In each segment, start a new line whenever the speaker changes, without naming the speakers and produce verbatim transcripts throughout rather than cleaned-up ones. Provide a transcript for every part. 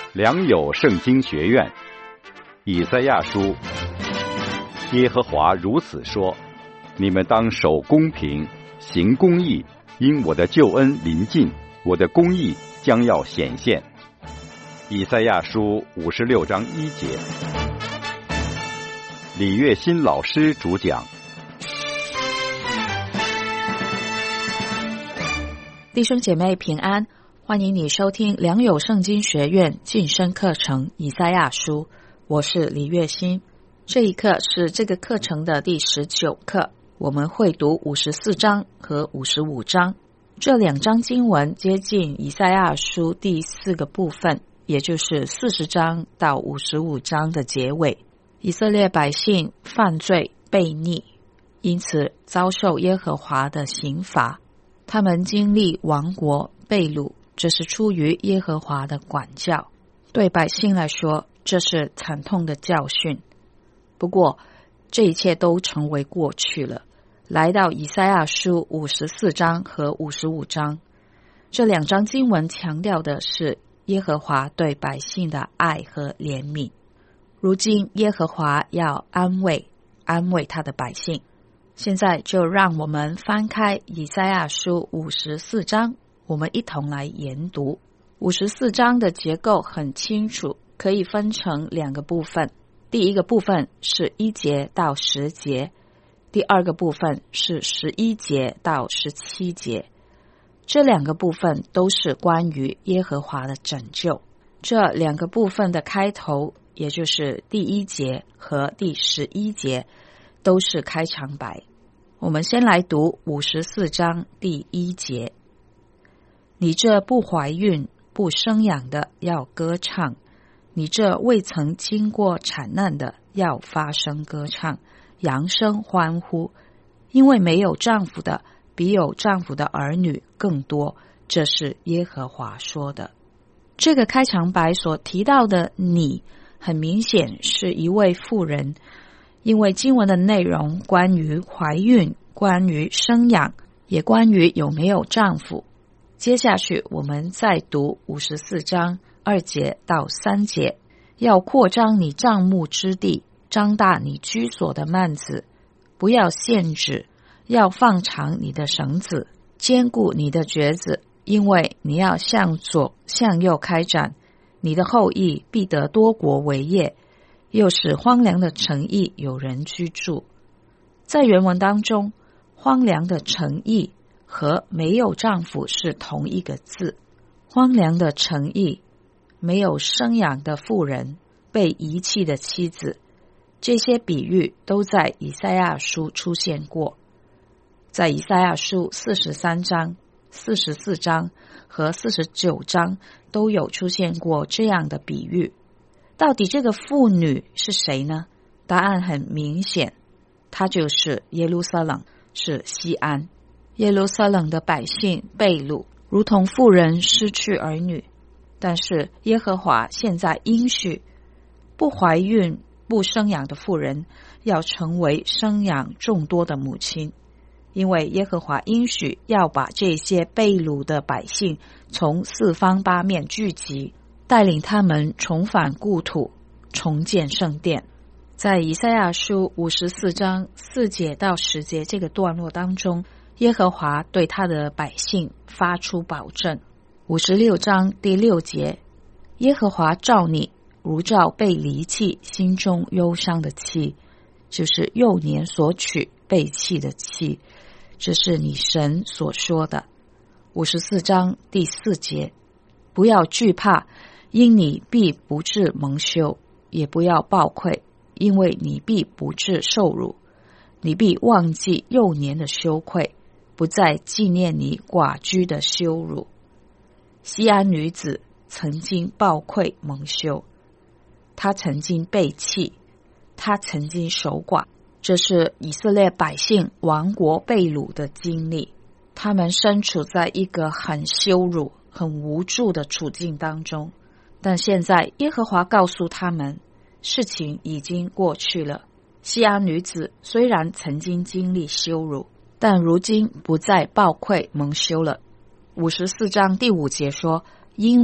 良友圣经学院以赛亚书，耶和华如此说：你们当守公平，行公义，因我的救恩临近，我的公义将要显现。以赛亚书五十六章一节。李月新老师主讲。
弟兄姐妹平安，欢迎你收听良友圣经学院晋升课程以赛亚书，我是李月新。这一课是这个课程的第十九课，我们会读五十四章和五十五章。这两章经文接近以赛亚书第四个部分，也就是四十章到五十五章的结尾。以色列百姓犯罪悖逆，因此遭受耶和华的刑罚。他们经历亡国被掳，这是出于耶和华的管教。对百姓来说，这是惨痛的教训。不过，这一切都成为过去了。来到以赛亚书五十四章和五十五章，这两章经文强调的是耶和华对百姓的爱和怜悯。如今耶和华要安慰安慰他的百姓。现在就让我们翻开以赛亚书五十四章，我们一同来研读。五十四章的结构很清楚，可以分成两个部分。第一个部分是一节到十节，第二个部分是十一节到十七节。这两个部分都是关于耶和华的拯救。这两个部分的开头，也就是第一节和第十一节，都是开场白。我们先来读五十四章第一节。你这不怀孕不生养的要歌唱，你这未曾经过产难的要发声歌唱，扬声欢呼，因为没有丈夫的比有丈夫的儿女更多，这是耶和华说的。这个开场白所提到的你，很明显是一位妇人，因为经文的内容关于怀孕，关于生养，也关于有没有丈夫。接下去我们再读五十四章二节到三节。要扩张你帐幕之地，张大你居所的幔子，不要限制，要放长你的绳子，坚固你的橛子，因为你要向左向右开展，你的后裔必得多国为业，又使荒凉的城邑有人居住。在原文当中，荒凉的城邑和没有丈夫是同一个字。荒凉的城邑，没有生养的妇人，被遗弃的妻子，这些比喻都在以赛亚书出现过。在以赛亚书四十三章、四十四章和四十九章都有出现过这样的比喻。到底这个妇女是谁呢？答案很明显，她就是耶路撒冷，是西安。耶路撒冷的百姓被掳，如同妇人失去儿女。但是耶和华现在应许，不怀孕不生养的妇人要成为生养众多的母亲，因为耶和华应许要把这些被掳的百姓从四方八面聚集，带领他们重返故土，重建圣殿。在以赛亚书五十四章四节到十节这个段落当中，耶和华对他的百姓发出保证。五十六章第六节，耶和华照你如照被离弃心中忧伤的妻，就是幼年所娶被弃的妻，这是你神所说的。五十四章第四节，不要惧怕，因你必不致蒙羞，也不要抱愧，因为你必不致受辱，你必忘记幼年的羞愧，不再纪念你寡居的羞辱。西安女子曾经抱愧蒙羞，她曾经被弃，她曾经守寡，这是以色列百姓亡国被掳的经历。他们身处在一个很羞辱、很无助的处境当中，但现在耶和华告诉他们，事情已经过去了。西安女子虽然曾经经历羞辱，但如今不再抱愧蒙羞了。五十四章第五节说，因为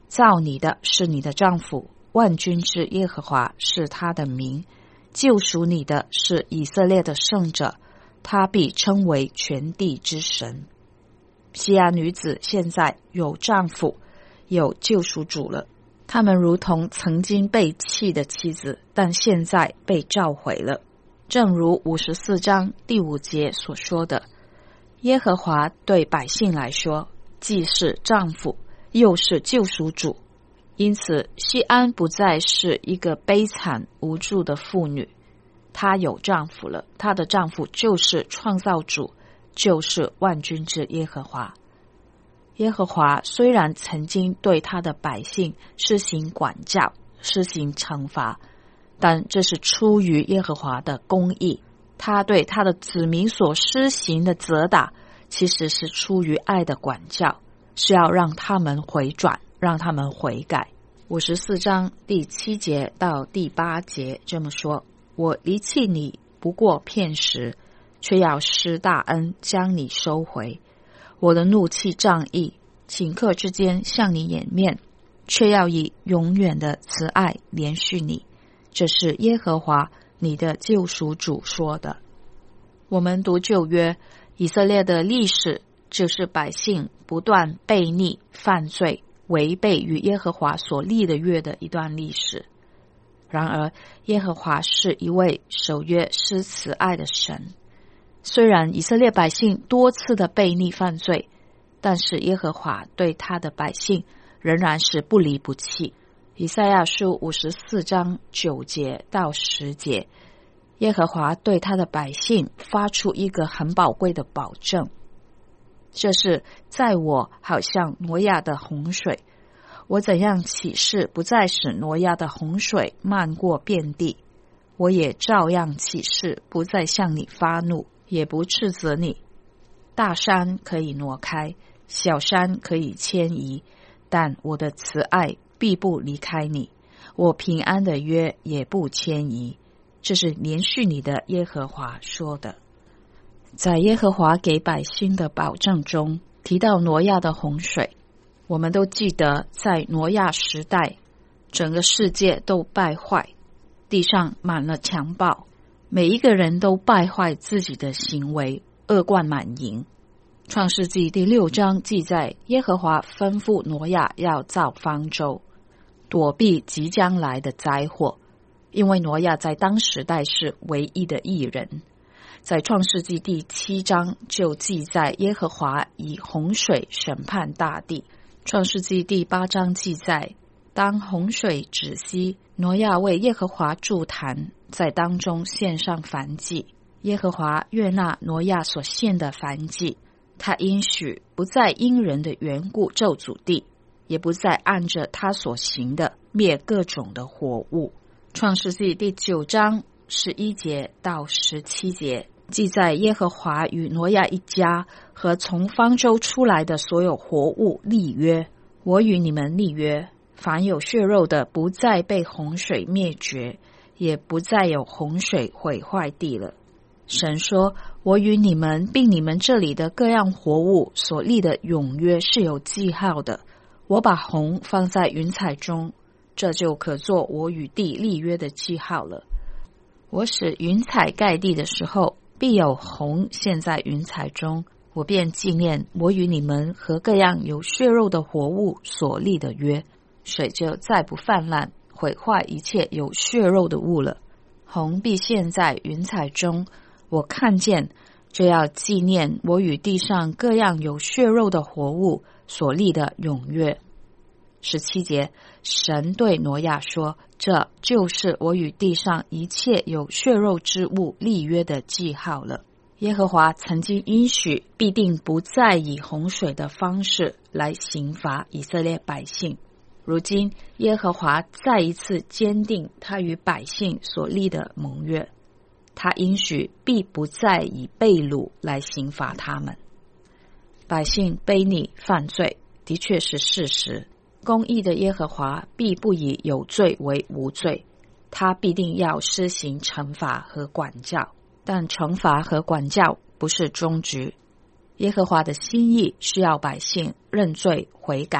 造你的是你的丈夫，万军之耶和华是他的名，救赎你的是以色列的圣者，他必称为全地之神。西安女子现在有丈夫，有救赎主了。他们如同曾经被弃的妻子，但现在被召回了。正如五十四章第五节所说的，耶和华对百姓来说，既是丈夫，又是救赎主。因此，西安不再是一个悲惨无助的妇女，她有丈夫了，她的丈夫就是创造主，就是万军之耶和华。耶和华虽然曾经对他的百姓施行管教，施行惩罚，但这是出于耶和华的公义。他对他的子民所施行的责打，其实是出于爱的管教，是要让他们回转，让他们悔改。五十四章第七节到第八节这么说：我离弃你不过片时，却要施大恩将你收回。我的怒气仗义，顷刻之间向你掩面，却要以永远的慈爱连续你。这是耶和华你的救赎主说的。我们读旧约，以色列的历史就是百姓不断悖逆、犯罪、违背与耶和华所立的约的一段历史。然而，耶和华是一位守约施慈爱的神。虽然以色列百姓多次的悖逆犯罪，但是耶和华对他的百姓仍然是不离不弃。以赛亚书五十四章九节到十节，耶和华对他的百姓发出一个很宝贵的保证，这是在我好像挪亚的洪水，我怎样起誓不再使挪亚的洪水漫过遍地，我也照样起誓不再向你发怒，也不斥责你。大山可以挪开，小山可以迁移，但我的慈爱必不离开你，我平安的约也不迁移。这是连续你的耶和华说的。在耶和华给百姓的保证中提到挪亚的洪水，我们都记得在挪亚时代，整个世界都败坏，地上满了强暴，每一个人都败坏自己的行为，恶贯满盈。创世纪第六章记载，耶和华吩咐挪亚要造方舟，躲避即将来的灾祸，因为挪亚在当时代是唯一的义人。在创世纪第七章就记载耶和华以洪水审判大地。创世纪第八章记载，当洪水止息，挪亚为耶和华筑坛，在当中献上燔祭。耶和华悦纳挪亚所献的燔祭，他应许不再因人的缘故咒诅地，也不再按着他所行的灭各种的活物。创世纪第九章十一节到十七节记载耶和华与挪亚一家和从方舟出来的所有活物立约，我与你们立约，凡有血肉的不再被洪水灭绝，也不再有洪水毁坏地了。神说，我与你们并你们这里的各样活物所立的永约是有记号的，我把虹放在云彩中，这就可做我与地立约的记号了。我使云彩盖地的时候，必有虹现在云彩中，我便纪念我与你们和各样有血肉的活物所立的约，水就再不泛滥毁坏一切有血肉的物了。虹必现在云彩中，我看见，就要纪念我与地上各样有血肉的活物所立的永约。十七节，神对挪亚说，这就是我与地上一切有血肉之物立约的记号了。耶和华曾经应许必定不再以洪水的方式来刑罚以色列百姓，如今耶和华再一次坚定他与百姓所立的盟约，他应许必不再以被掳来刑罚他们。百姓悖逆犯罪的确是事实，公义的耶和华必不以有罪为无罪，他必定要施行惩罚和管教，但惩罚和管教不是终局。耶和华的心意是要百姓认罪悔改，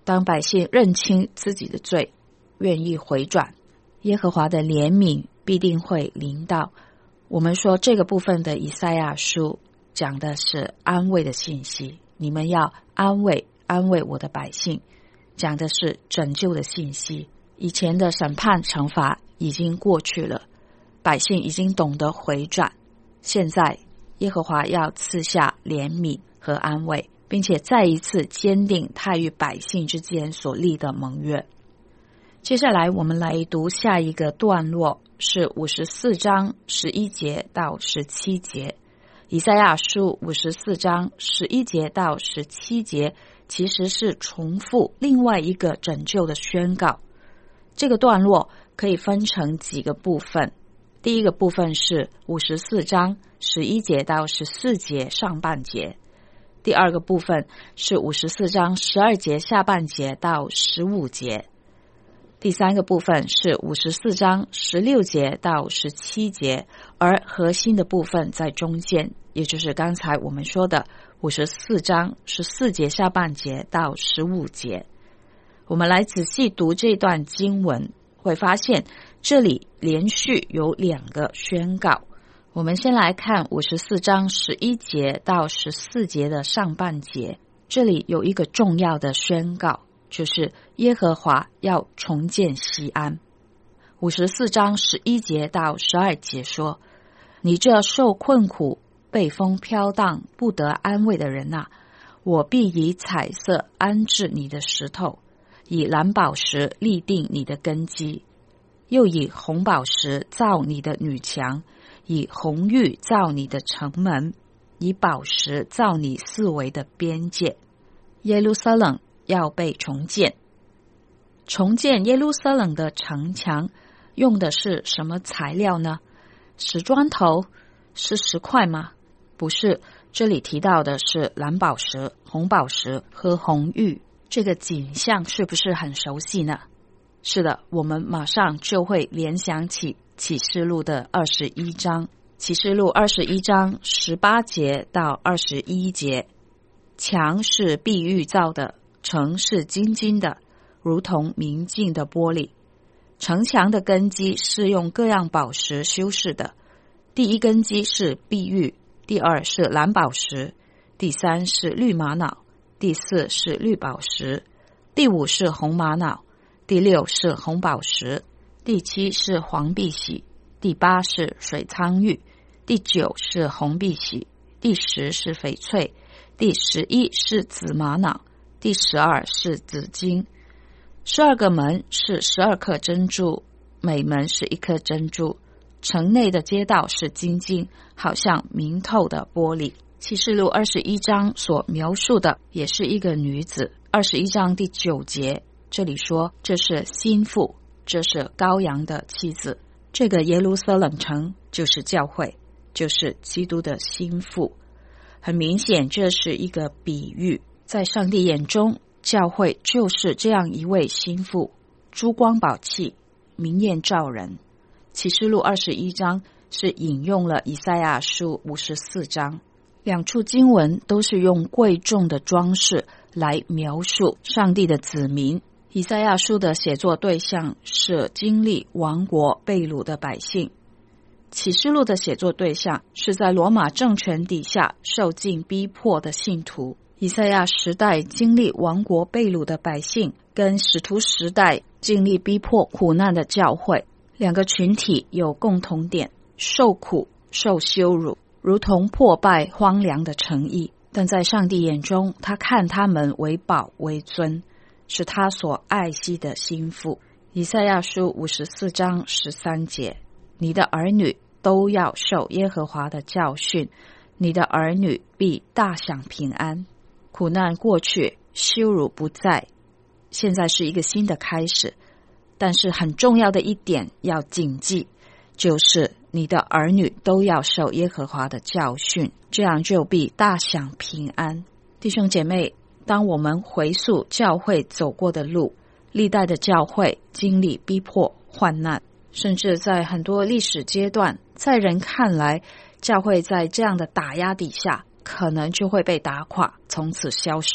当百姓认清自己的罪，愿意回转，耶和华的怜悯必定会临到。我们说这个部分的以赛亚书讲的是安慰的信息，你们要安慰安慰我的百姓，讲的是拯救的信息。以前的审判惩罚已经过去了，百姓已经懂得回转，现在耶和华要赐下怜悯和安慰，并且再一次坚定他与百姓之间所立的盟约。接下来我们来读下一个段落，是五十四章十一节到十七节。以赛亚书五十四章十一节到十七节其实是重复另外一个拯救的宣告。这个段落可以分成几个部分，第一个部分是五十四章十一节到十四节上半节，第二个部分是五十四章十二节下半节到十五节，第三个部分是五十四章十六节到十七节，而核心的部分在中间，也就是刚才我们说的五十四章十四节下半节到十五节。我们来仔细读这段经文，会发现这里连续有两个宣告。我们先来看五十四章十一节到十四节的上半节，这里有一个重要的宣告，就是耶和华要重建锡安。五十四章十一节到十二节说，你这受困苦被风飘荡不得安慰的人啊，我必以彩色安置你的石头，以蓝宝石立定你的根基，又以红宝石造你的女墙，以红玉造你的城门，以宝石造你四围的边界。耶路撒冷要被重建。重建耶路撒冷的城墙用的是什么材料呢？石砖头？是石块吗？不是，这里提到的是蓝宝石、红宝石和红玉。这个景象是不是很熟悉呢？是的，我们马上就会联想起启示录的二十一章。启示录二十一章十八节到二十一节，墙是碧玉造的，城是金金的，如同明镜的玻璃。城墙的根基是用各样宝石修饰的，第一根基是碧玉，第二是蓝宝石，第三是绿玛瑙，第四是绿宝石，第五是红玛瑙，第六是红宝石，第七是黄碧玺，第八是水苍玉，第九是红碧玺，第十是翡翠，第十一是紫玛瑙，第十二是紫金。十二个门是十二颗珍珠，每门是一颗珍珠。城内的街道是金金，好像明透的玻璃。启示录二十一章所描述的也是一个女子。二十一章第九节，这里说这是新妇，这是羔羊的妻子。这个耶路撒冷城就是教会，就是基督的新妇。很明显，这是一个比喻，在上帝眼中，教会就是这样一位新妇，珠光宝气，明艳照人。启示录二十一章是引用了以赛亚书五十四章，两处经文都是用贵重的装饰来描述上帝的子民。以赛亚书的写作对象是经历亡国被掳的百姓，启示录的写作对象是在罗马政权底下受尽逼迫的信徒。以赛亚时代经历亡国被掳的百姓，跟使徒时代经历逼迫苦难的教会，两个群体有共同点，受苦受羞辱，如同破败荒凉的城邑，但在上帝眼中，他看他们为宝为尊，是他所爱惜的心腹。以赛亚书五十四章十三节，你的儿女都要受耶和华的教训，你的儿女必大享平安。苦难过去，羞辱不在，现在是一个新的开始。但是很重要的一点要谨记，就是你的儿女都要受耶和华的教训，这样就必大享平安。弟兄姐妹，当我们回溯教会走过的路，历代的教会经历逼迫患难，甚至在很多历史阶段，在人看来，教会在这样的打压底下可能就会被打垮，从此消失。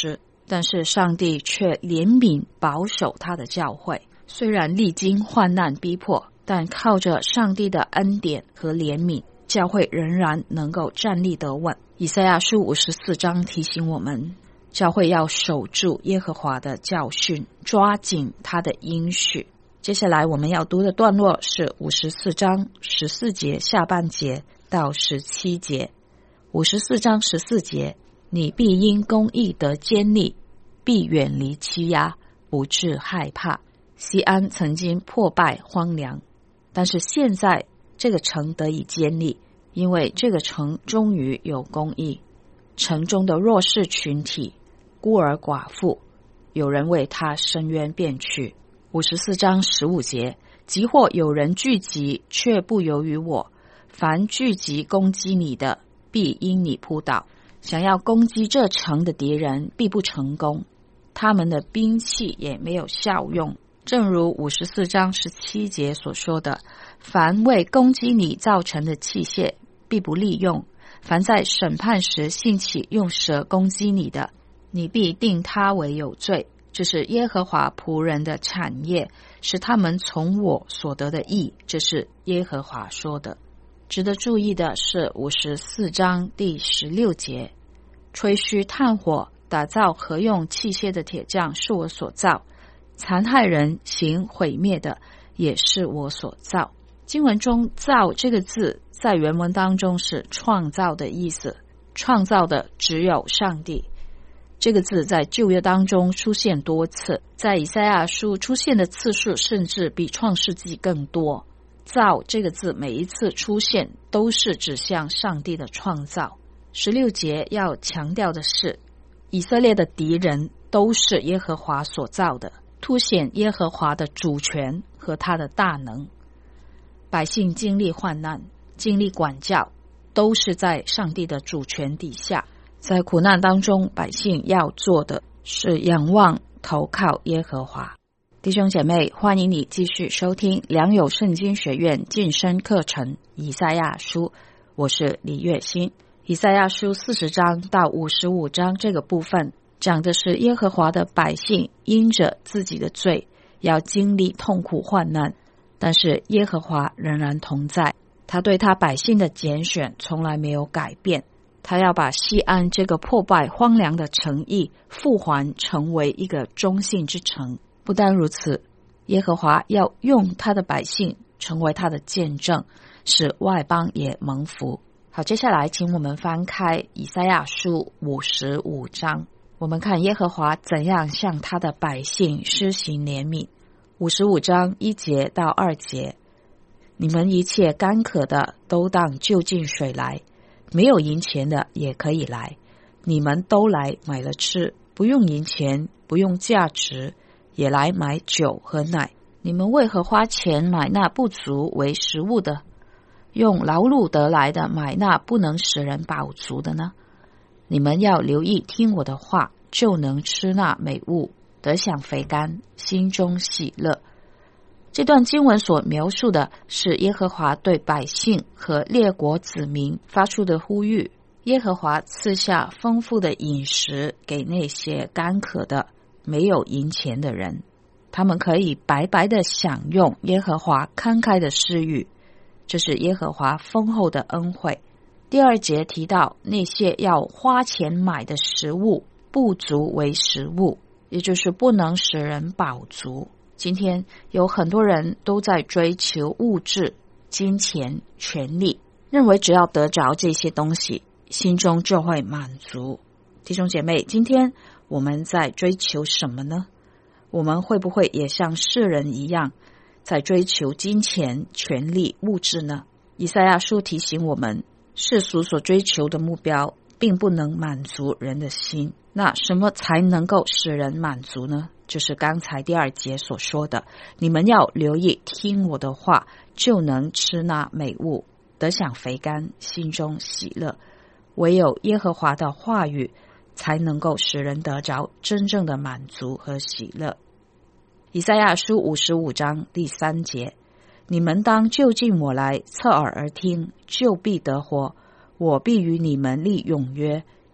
但是上帝却怜悯保守他的教会。虽然历经患难逼迫，但靠着上帝的恩典和怜悯，教会仍然能够站立得稳。以赛亚书五十四章提醒我们，教会要守住耶和华的教训，抓紧他的应许。接下来我们要读的段落是五十四章十四节下半节到十七节。五十四章十四节，你必因公义得坚立，必远离欺压，不致害怕。西安曾经破败荒凉，但是现在这个城得以坚立，因为这个城终于有公义。城中的弱势群体，孤儿寡妇，有人为他伸冤辩屈。五十四章十五节，即或有人聚集，却不由于我，凡聚集攻击你的，必因你扑倒。想要攻击这城的敌人必不成功，他们的兵器也没有效用。正如五十四章十七节所说的，凡为攻击你造成的器械必不利用，凡在审判时兴起用蛇攻击你的，你必定他为有罪。这是耶和华仆人的产业，是他们从我所得的义，这是耶和华说的。值得注意的是五十四章第十六节，吹嘘炭火打造合用器械的铁匠是我所造，残害人行毁灭的也是我所造。经文中造这个字在原文当中是创造的意思，创造的只有上帝。这个字在旧约当中出现多次，在以赛亚书出现的次数甚至比创世纪更多。造这个字每一次出现都是指向上帝的创造。十六节要强调的是，以色列的敌人都是耶和华所造的，凸显耶和华的主权和他的大能。百姓经历患难，经历管教，都是在上帝的主权底下。在苦难当中，百姓要做的是仰望投靠耶和华。弟兄姐妹，欢迎你继续收听良友圣经学院晋升课程以赛亚书，我是李月欣。以赛亚书四十章到五十五章这个部分讲的是耶和华的百姓因着自己的罪要经历痛苦患难，但是耶和华仍然同在，他对他百姓的拣选从来没有改变。他要把西安这个破败荒凉的城邑复还成为一个忠信之城。不单如此，耶和华要用他的百姓成为他的见证，使外邦也蒙福。好，接下来请我们翻开以赛亚书五十五章，我们看耶和华怎样向他的百姓施行怜悯。五十五章一节到二节，你们一切干渴的都当就近水来，没有银钱的也可以来，你们都来买了吃，不用银钱，不用价值，也来买酒和奶。你们为何花钱买那不足为食物的，用劳碌得来的买那不能使人饱足的呢？你们要留意听我的话，就能吃那美物，得享肥甘，心中喜乐。这段经文所描述的是耶和华对百姓和列国子民发出的呼吁。耶和华赐下丰富的饮食给那些干渴的没有银钱的人，他们可以白白的享用耶和华慷慨的施予，这是耶和华丰厚的恩惠。第二节提到那些要花钱买的食物不足为食物，也就是不能使人饱足。今天有很多人都在追求物质、金钱、权力，认为只要得着这些东西，心中就会满足。弟兄姐妹，今天我们在追求什么呢？我们会不会也像世人一样，在追求金钱、权力、物质呢？以赛亚书提醒我们，世俗所追求的目标并不能满足人的心。那什么才能够使人满足呢？就是刚才第二节所说的，你们要留意听我的话，就能吃那美物，得享肥甘，心中喜乐。唯有耶和华的话语才能够使人得着真正的满足和喜乐。以赛亚书五十五章第三节，你们当就近我来，侧耳而听，就必得活。我必与你们立永约，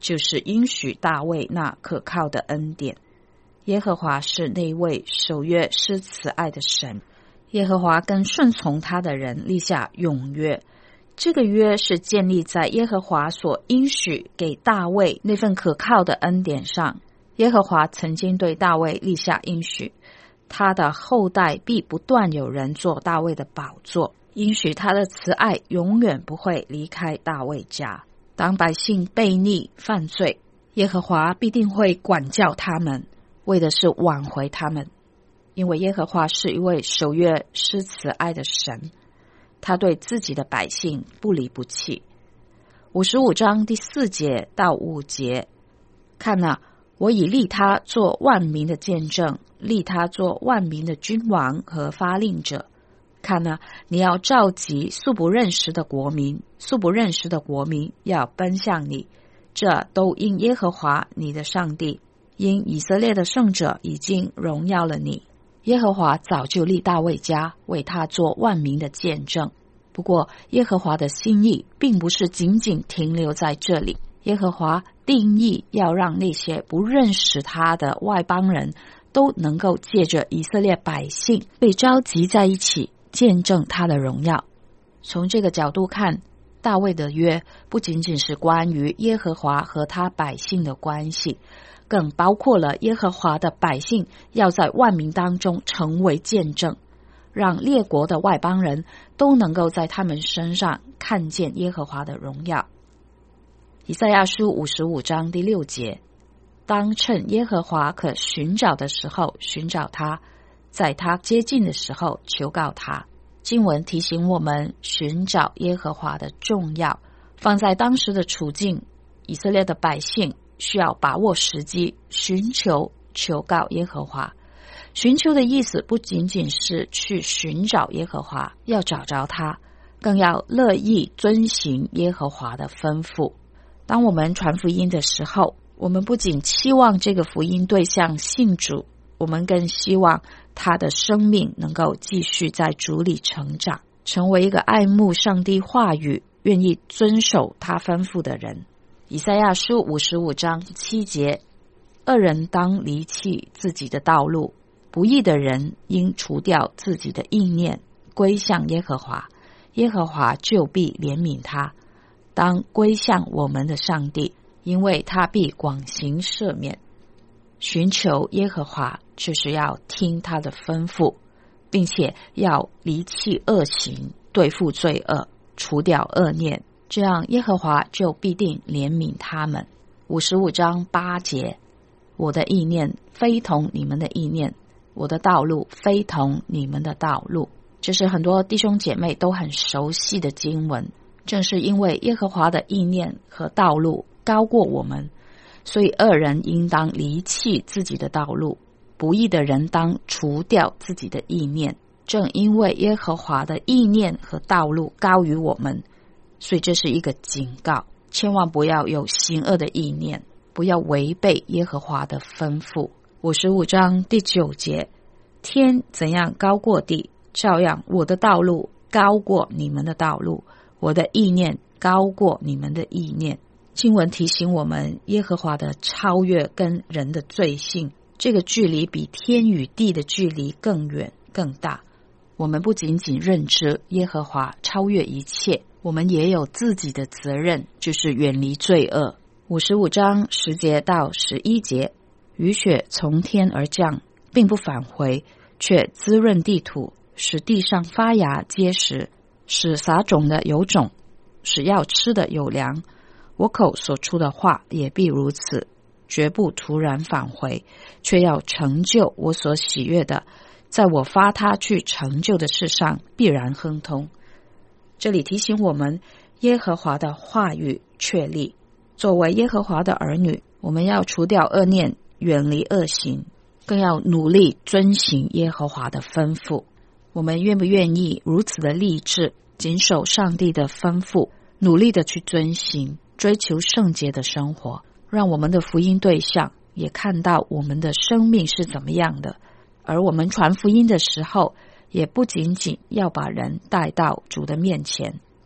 就是应许大卫那可靠的恩典。耶和华是那位守约施慈爱的神，耶和华跟顺从他的人立下永约。这个约是建立在耶和华所应许给大卫那份可靠的恩典上。耶和华曾经对大卫立下应许，他的后代必不断有人做大卫的宝座，应许他的慈爱永远不会离开大卫家。当百姓悖逆犯罪，耶和华必定会管教他们，为的是挽回他们。因为耶和华是一位守约施慈爱的神，他对自己的百姓不离不弃。五十五章第四节到五节，看啊，我已立他做万民的见证，立他做万民的君王和发令者。看啊，你要召集素不认识的国民，素不认识的国民要奔向你，这都因耶和华你的上帝，因以色列的圣者已经荣耀了你。耶和华早就立大卫家，为他做万民的见证。不过耶和华的心意并不是仅仅停留在这里，耶和华定义要让那些不认识他的外邦人都能够借着以色列百姓被召集在一起，见证他的荣耀。从这个角度看，大卫的约不仅仅是关于耶和华和他百姓的关系，更包括了耶和华的百姓要在万民当中成为见证，让列国的外邦人都能够在他们身上看见耶和华的荣耀。以赛亚书五十五章第六节，当趁耶和华可寻找的时候寻找他，在他接近的时候求告他。经文提醒我们寻找耶和华的重要，放在当时的处境，以色列的百姓需要把握时机，寻求求告耶和华。寻求的意思不仅仅是去寻找耶和华，要找着他，更要乐意遵行耶和华的吩咐。当我们传福音的时候，我们不仅期望这个福音对象信主，我们更希望他的生命能够继续在主里成长，成为一个爱慕上帝话语，愿意遵守他吩咐的人。以赛亚书五十五章七节，恶人当离弃自己的道路，不义的人应除掉自己的意念，归向耶和华，耶和华就必怜悯他。当归向我们的上帝，因为他必广行赦免。寻求耶和华就是要听他的吩咐，并且要离弃恶行，对付罪恶，除掉恶念，这样耶和华就必定怜悯他们。五十五章八节，我的意念非同你们的意念，我的道路非同你们的道路。这是很多弟兄姐妹都很熟悉的经文。正是因为耶和华的意念和道路高过我们，所以恶人应当离弃自己的道路，不义的人当除掉自己的意念。正因为耶和华的意念和道路高于我们，所以这是一个警告，千万不要有行恶的意念，不要违背耶和华的吩咐。五十五章第九节，天怎样高过地，照样我的道路高过你们的道路，我的意念高过你们的意念。经文提醒我们，耶和华的超越跟人的罪性，这个距离比天与地的距离更远更大。我们不仅仅认知耶和华超越一切，我们也有自己的责任，就是远离罪恶。五十五章十节到十一节，雨雪从天而降，并不返回，却滋润地土，使地上发芽结实，使撒种的有种，使要吃的有粮。我口所出的话也必如此，绝不突然返回，却要成就我所喜悦的，在我发他去成就的事上必然亨通。这里提醒我们，耶和华的话语确立。作为耶和华的儿女，我们要除掉恶念，远离恶行，更要努力遵行耶和华的吩咐。我们愿不愿意如此的立志，谨守上帝的吩咐，努力的去遵行，追求圣洁的生活，让我们的福音对象也看到我们的生命是怎么样的。而我们传福音的时候，也不仅仅要把人带到主的面前，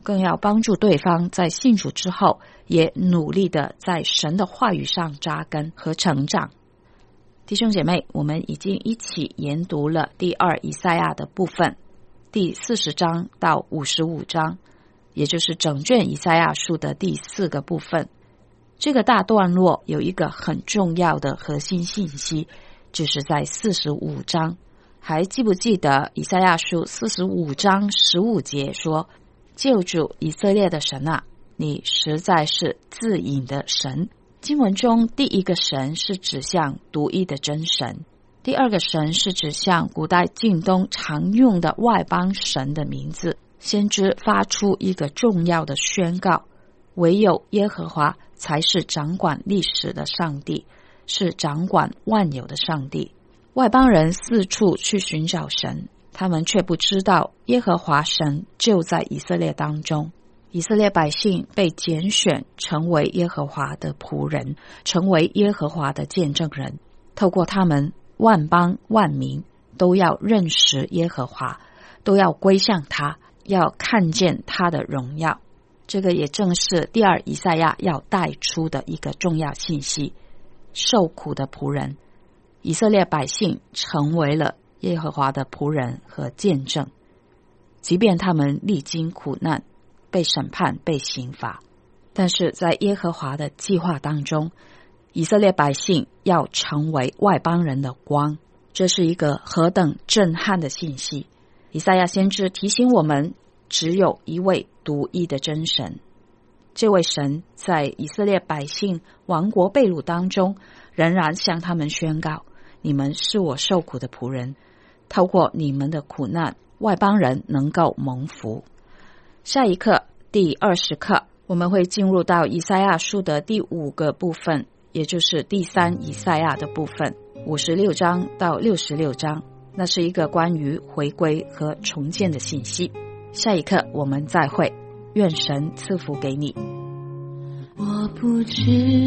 更要帮助对方在信主之后也努力的在神的话语上扎根和成长。弟兄姐妹，我们已经一起研读了第二以赛亚的部分，第四十章到五十五章，也就是整卷以赛亚书的第四个部分。这个大段落有一个很重要的核心信息，就是在四十五章。还记不记得以赛亚书四十五章十五节说，救主以色列的神啊，你实在是自隐的神。经文中第一个神是指向独一的真神，第二个神是指向古代近东常用的外邦神的名字。先知发出一个重要的宣告，唯有耶和华才是掌管历史的上帝，是掌管万有的上帝。外邦人四处去寻找神，他们却不知道耶和华神就在以色列当中。以色列百姓被拣选成为耶和华的仆人，成为耶和华的见证人，透过他们，万邦万民都要认识耶和华，都要归向他，要看见他的荣耀。这个也正是第二以赛亚要带出的一个重要信息。受苦的仆人，以色列百姓成为了耶和华的仆人和见证，即便他们历经苦难，被审判，被刑罚，但是在耶和华的计划当中，以色列百姓要成为外邦人的光。这是一个何等震撼的信息！以赛亚先知提醒我们，只有一位独一的真神。这位神在以色列百姓亡国被掳当中，仍然向他们宣告，你们是我受苦的仆人，透过你们的苦难，外邦人能够蒙福。下一课，第二十课，我们会进入到以赛亚书的第五个部分，也就是第三以赛亚的部分，五十六章到六十六章，那是一个关于回归和重建的信息。下一课我们再会，愿神赐福给你。
我不知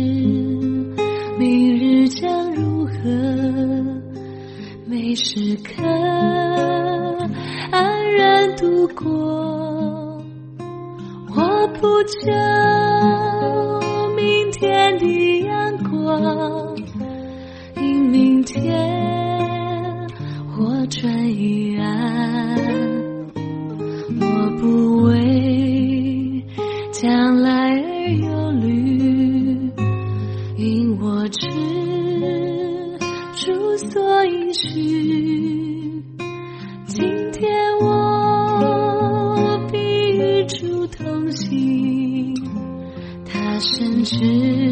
明日将如何，每时刻安然度过。我不求明天的阳光，因明天或转已暗。我不为将来而忧虑，因我知主所应许。今天我必与主同行，他深知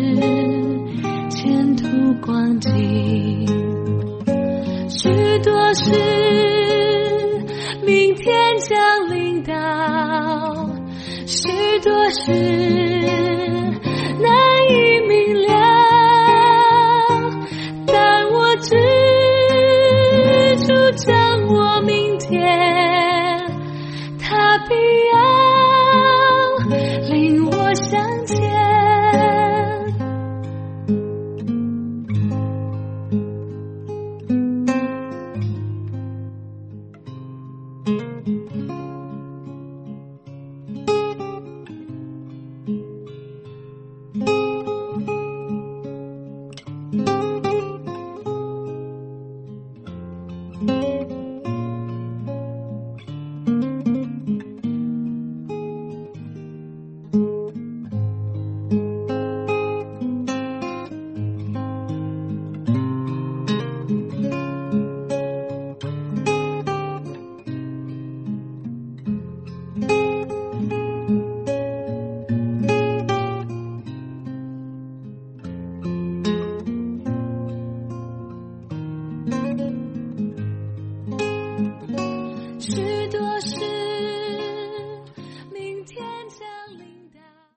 前途光景。许多事明天将临到，许多事难以明了，但我知主掌握明天，他必要领我向前。许多